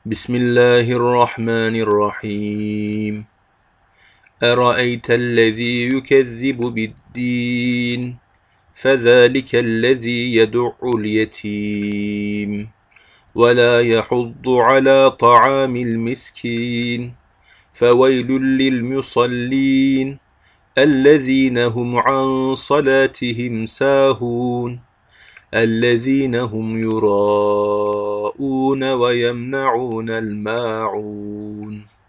بسم الله الرحمن الرحيم أرأيت الذي يكذب بالدين فذلك الذي يدع اليتيم ولا يحض على طعام المسكين فويل للمصلين الذين هم عن صلاتهم ساهون الذين هم يراءون ويمنعون الماعون